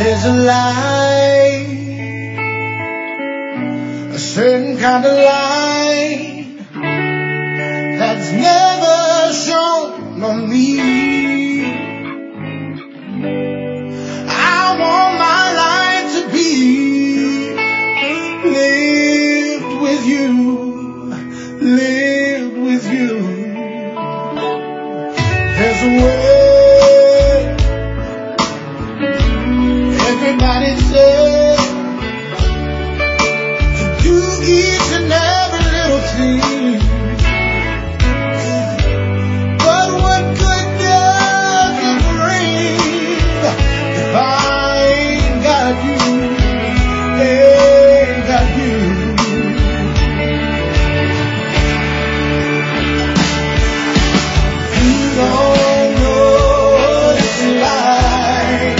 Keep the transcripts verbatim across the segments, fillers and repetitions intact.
There's a light, a certain kind of light that's never shone on me. I want my life to be lived with you, lived with you. There's a way. Everybody said to do each and every little thing, but what good does it bring if I ain't got you, ain't got you? You don't know what it's like.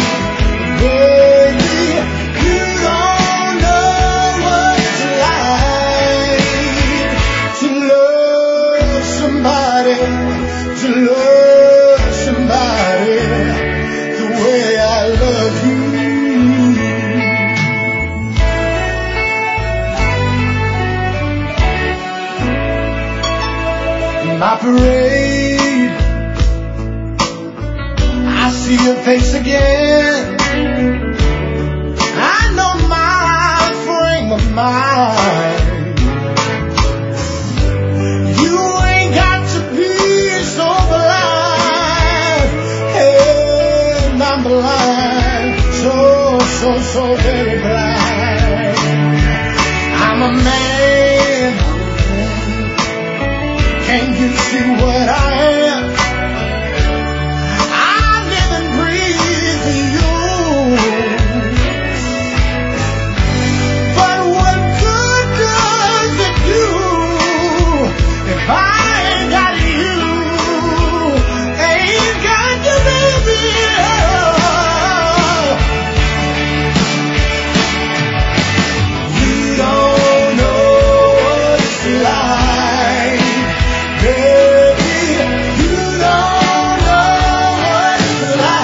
To love somebody the way I love you. In my parade, I see your face again. I know my frame of mind. Blind, so, so, so very blind. I'm a man. Can't you see what I am? I live and breathe for you. But what good does it do if I ain't got you? Ain't got you, baby.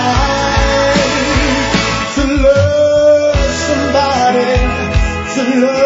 To love